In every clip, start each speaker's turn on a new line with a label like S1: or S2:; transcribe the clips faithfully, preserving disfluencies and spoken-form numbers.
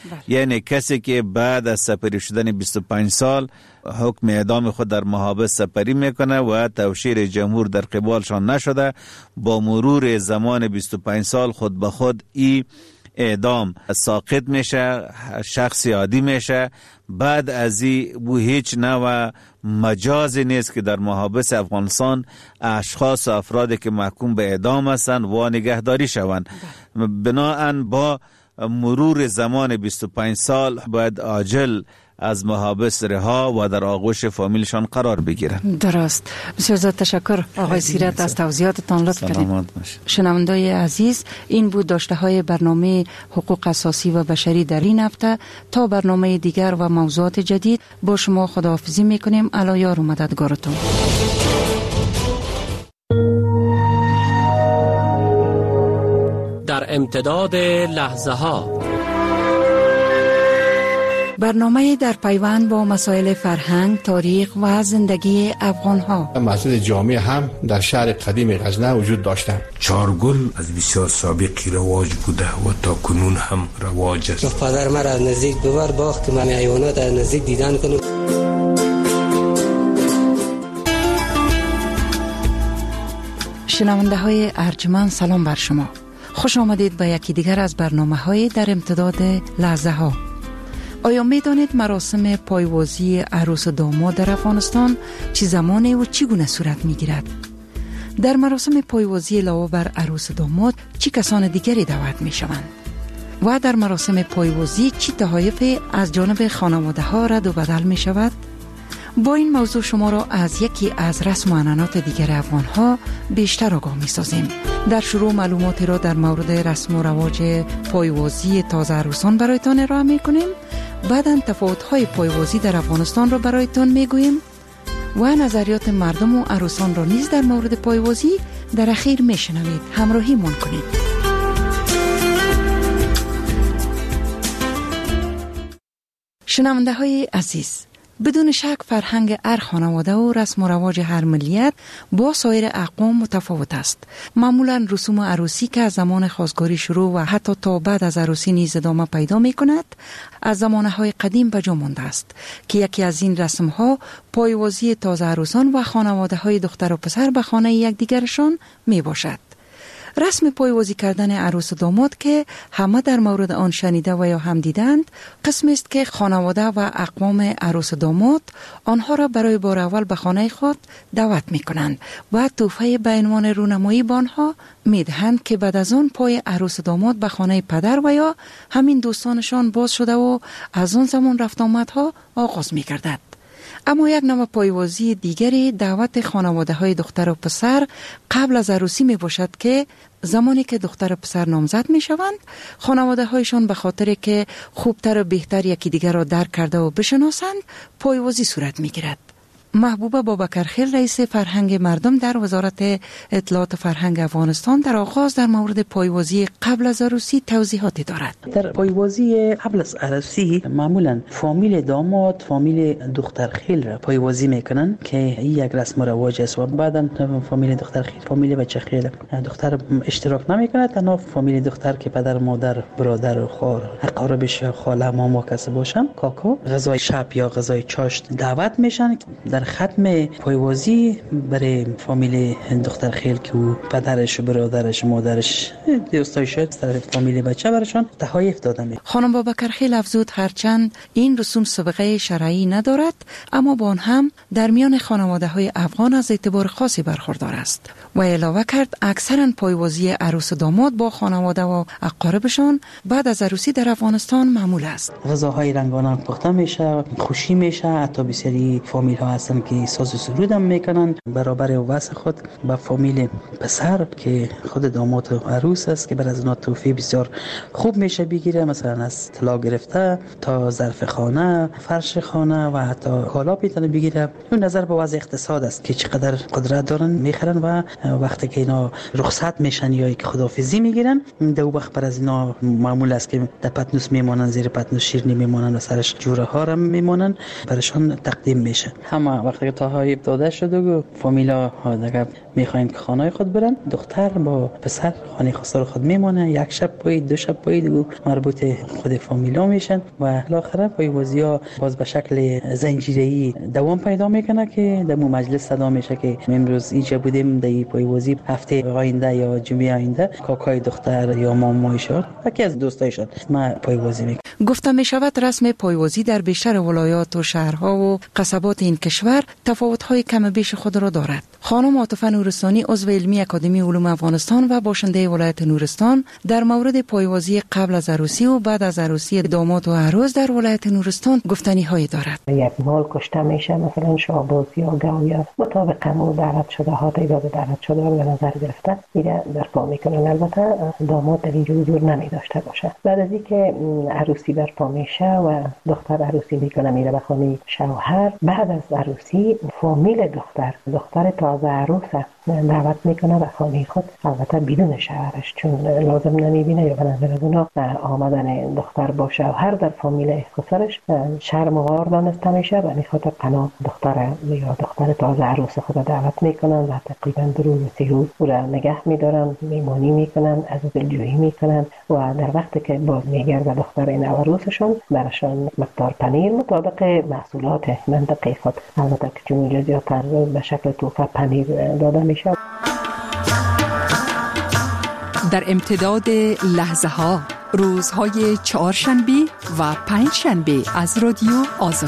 S1: یعنی کسی که بعد از سپری شدن بیست و پنج سال حکم اعدام خود در محابس سپری میکنه و توشیر جمهور در قبالشان نشده، با مرور زمان بیست و پنج سال خود به خود ای اعدام ساقط میشه، شخص عادی میشه. بعد از این بو هیچ نوع مجازی نیست که در محابس افغانستان اشخاص و افرادی که محکوم به اعدام هستند و نگهداری شوند. بناهن با مرور زمان بیست و پنج سال باید عاجل از محابس رها و در آغوش فامیلشان قرار بگیرند.
S2: درست. بسیار زیاد تشکر آقای سیرت از توضیحاتتان. لطف کردید. شنوندای عزیز، این بود داشته های برنامه حقوق اساسی و بشری در این هفته. تا برنامه دیگر و موضوعات جدید با شما خداحافظی میکنیم. الا یار و مددگارتون.
S3: در امتداد لحظه ها،
S2: برنامه در پیوند با مسائل فرهنگ، تاریخ و زندگی افغان ها.
S4: مسجد جامع هم در شهر قدیم غزنه وجود داشته.
S5: چارگل از بسیار سابقی رواج بوده و تا کنون هم رواج است.
S6: پدر مرا از نزدیک ببر باخت من حیوانات از نزدیک دیدن کنم.
S2: شنونده های ارجمند، سلام بر شما. خوش آمدید به یکی دیگر از برنامه های در امتداد لحظه ها. آیا می دانید مراسم پایوازی عروس و داماد در افغانستان چه زمانی و چگونه صورت می گیرد؟ در مراسم پایوازی علاوه بر عروس و داماد چه کسان دیگری دعوت می شوند؟ و در مراسم پایوازی چه تحایف از جانب خانواده ها رد و بدل می شود؟ با این موضوع شما را از یکی از رسم و عنعنات دیگر افغان ها بیشتر آگاه می سازیم. در شروع معلوماتی را در مورد رسم و رواج پایوازی تازه عروسان برایتان ارائه می کنیم. بعداً تفاوت‌های پایوازی در افغانستان را برایتان میگوییم و نظریات مردم و عروسان را نیز در مورد پایوازی در اخیر میشنوید. همراهی من کنید. شنونده های عزیز، بدون شک فرهنگ هر خانواده و رسم و رواج هر ملیت با سایر اقوام متفاوت است. معمولا رسوم عروسی که از زمان خواستگاری شروع و حتی تا بعد از عروسی نیز ادامه پیدا می کند از زمانهای قدیم به جا مانده است که یکی از این رسم ها پایوازی تازه عروسان و خانواده های دختر و پسر به خانه یکدیگرشان می باشد. رسم پایوازی کردن عروس و داماد که همه در مورد آن شنیده و یا هم دیدند، قسمی است که خانواده و اقوام عروس و داماد آنها را برای بار اول به خانه خود دعوت می کنند و تحفه به عنوان رونمایی به آنها می دهند که بعد از آن پای عروس و داماد به خانه پدر و یا همین دوستانشان باز شده و از آن زمان رفت آمدها آغاز می گردد. اما یک نوع پایوازی دیگری دعوت خانواده های دختر و پسر قبل از عروسی می باشد که زمانی که دختر و پسر نامزد می شوند، خانواده هایشان به خاطر که خوبتر و بهتر یکی دیگر را درک کرده و بشناسند پایوازی صورت می گیرد. محبوبه بابکرخیل رئیس فرهنگ مردم در وزارت اطلاعات فرهنگ افغانستان در آغاز در مورد پایوازی قبل از عروسی توضیحاتی دارد.
S7: در پایوازی قبل از عروسی معمولا فامیل داماد فامیل دخترخیل را پایوازی میکنن که این یک رسم و رواج است و بعدا فامیل دخترخیل فامیل بچه‌خیل دختر اشتراک نمیکنه، تنها فامیل دختر که پدر مادر برادر و خواهر اقاربش خاله ماما کسی باشن کاکا غذای شب یا غذای چاشت دعوت میشن. در ختم پایوازی برای فامیل دختر خیل که او پدرش و برادرش مادرش دوستایش در فامیل بچه برشان تحایف داده می.
S2: خانم بابکرخیل افزود هرچند این رسوم سابقه شرعی ندارد اما با آن هم در میان خانواده های افغان از اعتبار خاصی برخوردار است و علاوه کرد اکثرا پایوازی عروس و داماد با خانواده و اقاربشان بعد از عروسی در افغانستان معمول است.
S7: غذاهای رنگارنگ پخته میشه، خوشی میشه، حتی بسیاری فامیل ها هستن که ساز و سرود هم میکنن برابر واسه خود با فامیل پسر که خود داماد و عروس است که بر از اونها تحفه بسیار خوب میشه بگیره، مثلا از طلا گرفته تا ظرف خانه، فرش خانه و حتی کالا میتونه بگیره. اون نظر به وضع اقتصاد است که چقدر قدرت دارن میخرن و وقتی که اینا رخصت میشن یا که خداحافظی میگیرن دو وقت بر از اینا معمول است که در پتنوس میمونن، زیر پتنوس شیرینی میمونن و سرش جوره ها هم میمونن برشان تقدیم میشه. همه وقتی که تاهایی داده شد و فامیلا دیگه میخواین که خانه خود برن، دختر با پسر خانه خسر خود میمونه، یک شب پای دو شب پای و مربوط خود فامیلا میشن و بالاخره پایوازی ها باز به شکل زنجیره‌ای دوام پیدا میکنه که در مجلس صدا میشه که امروز اینجا بودیم در پایوازی، هفته آینده یا جمعه آینده کاکای دختر یا مامای شد یکی از دوستای شد ما پایوازی میکنه.
S2: گفته می شود رسم پایوازی در بیشتر ولایات و شهرها و قصبات این کشور تفاوت‌های کم بیش خود را دارد. خانم عاطفه نورستانی عضو علمی اکادمی علوم افغانستان و باشنده ولایت نورستان در مورد پایوازی قبل از عروسی و بعد از عروسی داماد و عروس در ولایت نورستان گفتنی هایی دارد.
S8: یک مال کشته میشه، مثلا شاباز یا گاو یا مطابق قانون دعوت شده ها تعداد دعوت شده رو به نظر گرفته میره برپا میکنن. البته داماد در اینجا حضور نمی داشته باشه. بعد از اینکه عروسی برپا میشه و دختر عروسی میکنه میره به خانه شوهر، بعد از عروسی فامیل دختر دختر تازه عروسه دعوت میکنه به خانه خود، البته بدون شوهرش چون لازم نمیبینه یا به نظر از اونا آمدن دختر با شوهر در فامیل خسرش شرم و عار دانسته میشه و میخواد قنا دختر یا دختر تازه عروس خود دعوت میکنن و تقریبا دو روز سه روز او را نگه میدارن، میمانی میکنن، از دلجویی میکنن و در وقتی که باز میگرده دختر این عروسشون براشون مقدار پنیر مطابق محصولات منطقه خود، البته که چون اینجا زیادتر به شکل توفه پنیر داده میشه.
S9: در امتداد لحظه ها روزهای چهارشنبه و پنج شنبه از رادیو آزادی.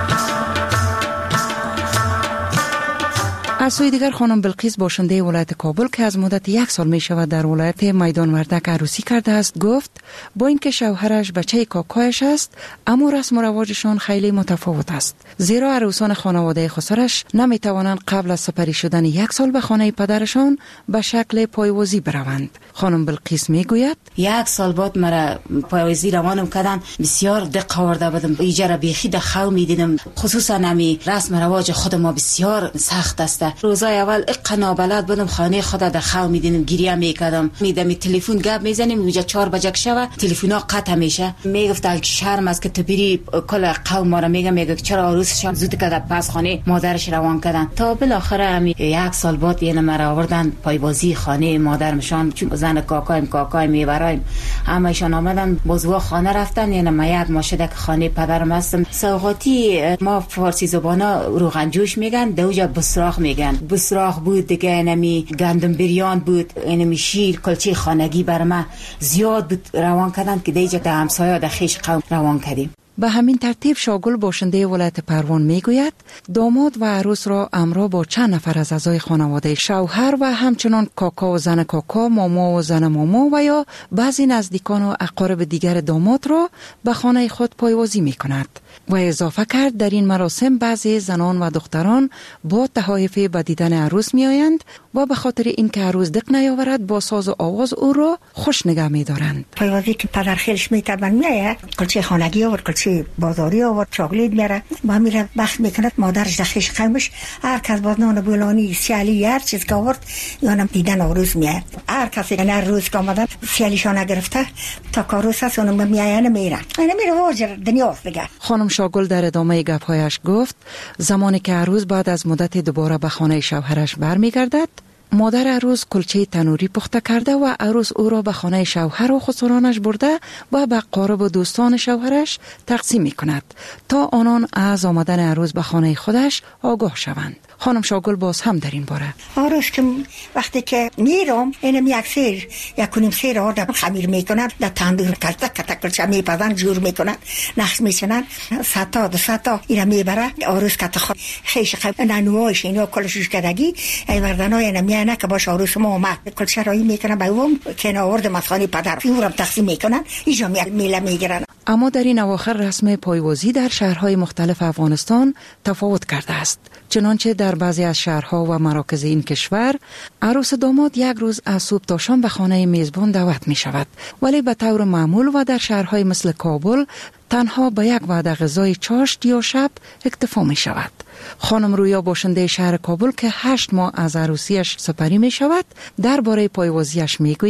S2: از سوی دیگر خانم بلقیس باشنده ولایت کابل که از مدت یک سال می شود در ولایت میدان وردک عروسی کرده است گفت با اینکه شوهرش بچه کاکایش است اما رسم و رواجشان خیلی متفاوت است، زیرا عروسان خانواده خسرش نمی توانند قبل از سپری شدن یک سال به خانه پدرشان به شکل پایوازی بروند. خانم بلقیس می گوید
S10: یک سال بعد مرا پایوازی روانم کردن، بسیار دق آورده بودم، ایجا بیخی د خو می دیدم، خصوصا نمی رسم و رواج خود ما بسیار سخت است. روزای اول اقنا بلد بودم، خانه خود در خو میدینم، گریه میکردم، میدم تلفن گپ میزنیم میگه چهار بجه شوه تلفنا قطع میشه، میگفت شرم است که تو بری کل قوم ما را میگه میگه چرا عروسشان زود کده پس خانه مادرش روان کردن. تا بالاخره هم یک سال بعد یعنی مرا آوردن پایوازی خانه مادرمشان، چون زن کاکایم کاکایم میبرایم همشان آمدن بازوا خانه رفتن، یعنی ما یاد ما شده که خانه پدرم هستم. سوغاتی ما فارسی زبانا روغن جوش میگن، دوجا بسراخ میگن، بسراخ بود دیگه، نمی گندم بریان بود، نمی شیر کلچه خانگی بر ما زیاد بود روان کردن که دیگه در همسایه در خیش قوم روان کردیم.
S2: به همین ترتیب شاگل باشنده ولایت پروان میگوید داماد و عروس را امرا با چند نفر از اعضای خانواده شوهر و همچنان کاکا و زن کاکا، ماما و زن ماما و یا بعضی نزدیکان و اقارب دیگر داماد را به خانه خود پایوازی میکند و اضافه کرد در این مراسم بعضی زنان و دختران با تحایف به دیدن عروس می آیند و به خاطر اینکه عروس دق نیاورد با ساز و آواز او را خوش نگه می دارند.
S11: پایوازی که پدر خیلش می کردن می آید، کلچه خانگی آورد، کلچه بازاری آورد، چاکلیت میاره با میره بخت میکند، مادرش دخیش قومش هر کس باز نان بولانی سیالی هر چیز که آورد یانم دیدن عروس میاد، هر کسی که هر روز که آمدن سیالیشان گرفته تا کاروس هست اونم میایان میرن، اینا میره واجر دنیاست دیگه.
S2: خانم شاگل در ادامه گپ‌هایش گفت زمانی که عروس بعد از مدت دوباره به خانه شوهرش برمیگردد، مادر عروس کلچه تنوری پخته کرده و عروس او را به خانه شوهر و خسرانش برده و به قارب و دوستان شوهرش تقسیم می کند تا آنان از آمدن عروس به خانه خودش آگاه شوند. خانم شاگل باز هم در این باره
S11: عروس که وقتی که میرم اینم یک سیر یک کنیم سیر آردم خمیر میکنن، در تندور کلتک کتک کلچه میپزن جور میکنن، نخس میچنن، ستا دو ستا اینا میبره عروس کت خود خیش خب ننوایش اینا کلشوش کدگی ای وردن های اینا میانه که باش عروس ما اومد کلچه رایی میکنن به اون که آوردم از خانه پدر فیورم تقسیم میکنن ایجا میله میگیرن.
S2: اما در این اواخر رسم پایوازی در شهرهای مختلف افغانستان تفاوت کرده است، چنانچه در بعضی از شهرها و مراکز این کشور عروس داماد یک روز از صبح تا شام به خانه میزبان دعوت می شود، ولی به طور معمول و در شهرهای مثل کابل تنها به یک وعده غذای چاشت یا شب اکتفا می شود. خانم رویا باشنده شهر کابل که هشت ماه از عروسیش سپری می شود درباره پایوازیش می گوید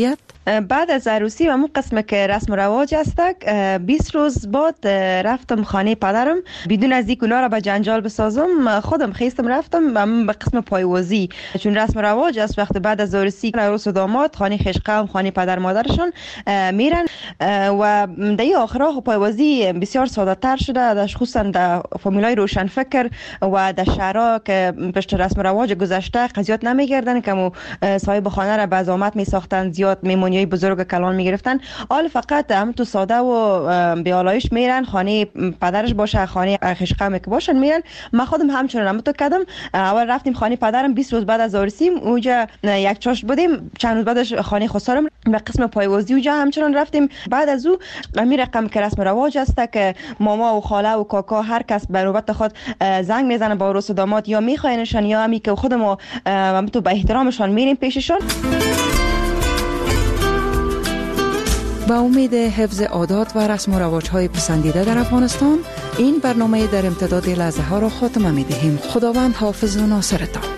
S12: بعد از عروسی و همون قسم که رسم و رواج است، بیست روز بعد رفتم خانه پدرم بدون از اینکه اونا را به جنجال بسازم. خودم خیستم رفتم به قسم پایوازی، چون رسم و رواج است وقت بعد از عروسی عروس و داماد خانه خویش قوم خانه پدر مادرشان میرن و در آخرها پایوازی بسیار ساده تر شده، خصوصا در فامیلای روشن فکر و در شهرها که پشت رسم و رواج گذشته قضیات نمیگردن که صاحب خانه را به زحمت می ساختن، زیاد میمونیای بزرگ کلان میگرفتن. حال فقط هم تو ساده و به آلایش میرن، خانه پدرش باشه خانه خویش قوم که باشن میرن. من خودم همچنان هم تو کردم. اول رفتیم خانه پدرم، بیست روز بعد از عروسی اونجا یک چاشت بودیم، چند روز بعدش خانه خسارم به قسم پایوازی اونجا همچنان رفتیم. بعد از او می رقم که رسم رواج است که ماما و خاله و کاکا هر کس به نوبت خود زنگ میزنه با عروس و داماد، یا میخواینشان یا همی که خودمو تو به احترامشان میریم پیششان.
S2: با امید حفظ عادات و رسم و رواج‌های پسندیده در افغانستان، این برنامه در امتداد لحظه ها را خاتمه می‌دهیم. خداوند حافظ و ناصرتان.